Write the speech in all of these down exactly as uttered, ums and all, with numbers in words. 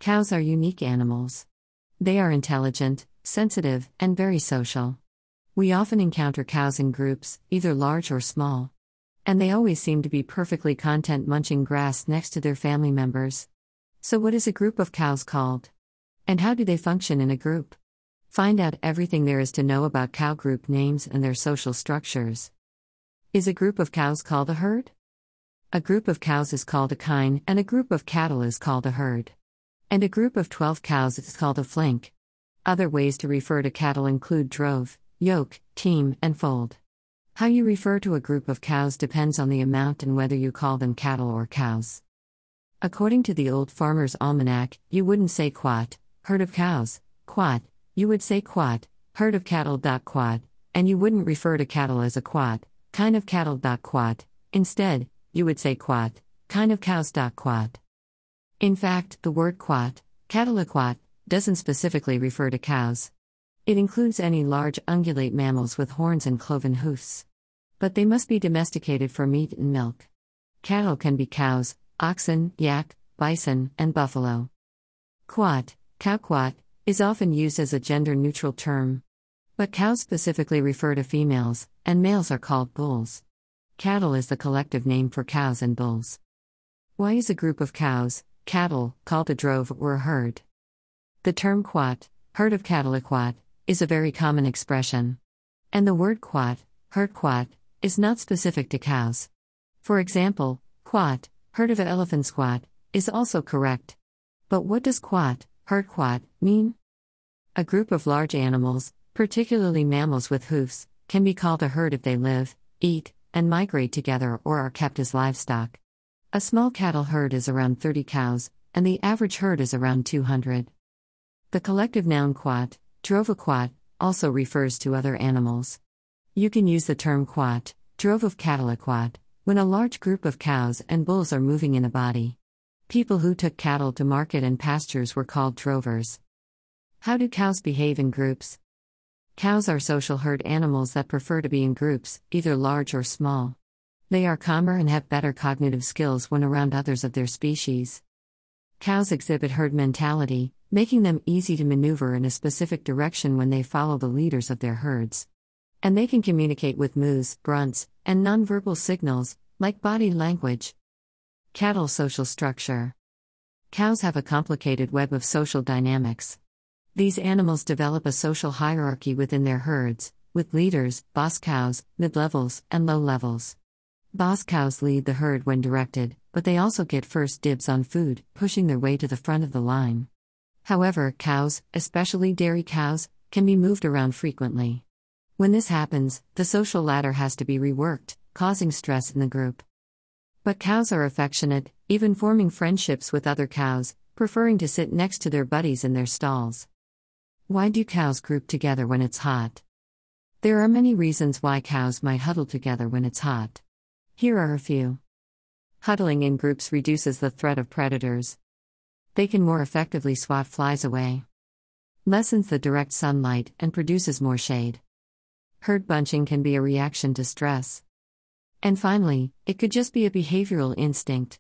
Cows are unique animals. They are intelligent, sensitive, and very social. We often encounter cows in groups, either large or small. And they always seem to be perfectly content munching grass next to their family members. So what is a group of cows called? And how do they function in a group? Find out everything there is to know about cow group names and their social structures. Is a group of cows called a herd? A group of cows is called a kine, and a group of cattle is called a herd. And a group of twelve cows is called a flink. Other ways to refer to cattle include drove, yoke, team, and fold. How you refer to a group of cows depends on the amount and whether you call them cattle or cows. According to the Old Farmer's Almanac, you wouldn't say quat, herd of cows, quat, you would say quat, herd of cattle. Quat, and you wouldn't refer to cattle as a quat, kind of cattle. Quat, instead, you would say quat, kind of cows. Quat. In fact, the word quat, cattle-a-quat, doesn't specifically refer to cows. It includes any large ungulate mammals with horns and cloven hoofs. But they must be domesticated for meat and milk. Cattle can be cows, oxen, yak, bison, and buffalo. Quat, cow-quat, is often used as a gender-neutral term. But cows specifically refer to females, and males are called bulls. Cattle is the collective name for cows and bulls. Why is a group of cows, cattle, called a drove or a herd? The term quat, herd of cattle-a-quat, is a very common expression. And the word quat, herd quat, is not specific to cows. For example, quat, herd of elephants quat, is also correct. But what does quat, herd quat, mean? A group of large animals, particularly mammals with hoofs, can be called a herd if they live, eat, and migrate together or are kept as livestock. A small cattle herd is around thirty cows, and the average herd is around two hundred. The collective noun quat, drove-a-quat, also refers to other animals. You can use the term quat, drove of cattle-a-quat, when a large group of cows and bulls are moving in a body. People who took cattle to market and pastures were called drovers. How do cows behave in groups? Cows are social herd animals that prefer to be in groups, either large or small. They are calmer and have better cognitive skills when around others of their species. Cows exhibit herd mentality, making them easy to maneuver in a specific direction when they follow the leaders of their herds. And they can communicate with moos, grunts, and nonverbal signals, like body language. Cattle social structure. Cows have a complicated web of social dynamics. These animals develop a social hierarchy within their herds, with leaders, boss cows, mid-levels, and low levels. Boss cows lead the herd when directed, but they also get first dibs on food, pushing their way to the front of the line. However, cows, especially dairy cows, can be moved around frequently. When this happens, the social ladder has to be reworked, causing stress in the group. But cows are affectionate, even forming friendships with other cows, preferring to sit next to their buddies in their stalls. Why do cows group together when it's hot? There are many reasons why cows might huddle together when it's hot. Here are a few. Huddling in groups reduces the threat of predators. They can more effectively swat flies away. Lessens the direct sunlight and produces more shade. Herd bunching can be a reaction to stress. And finally, it could just be a behavioral instinct.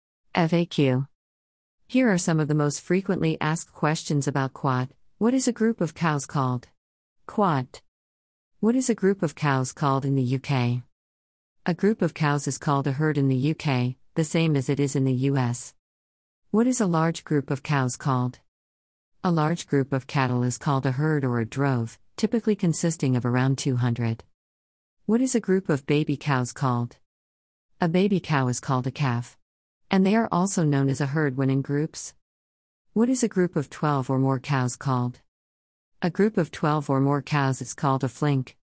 F A Q. Here are some of the most frequently asked questions about quat. What is a group of cows called? Quat. What is a group of cows called in the U K? A group of cows is called a herd in the U K, the same as it is in the U S. What is a large group of cows called? A large group of cattle is called a herd or a drove, typically consisting of around two hundred. What is a group of baby cows called? A baby cow is called a calf. And they are also known as a herd when in groups. What is a group of twelve or more cows called? A group of twelve or more cows is called a flink.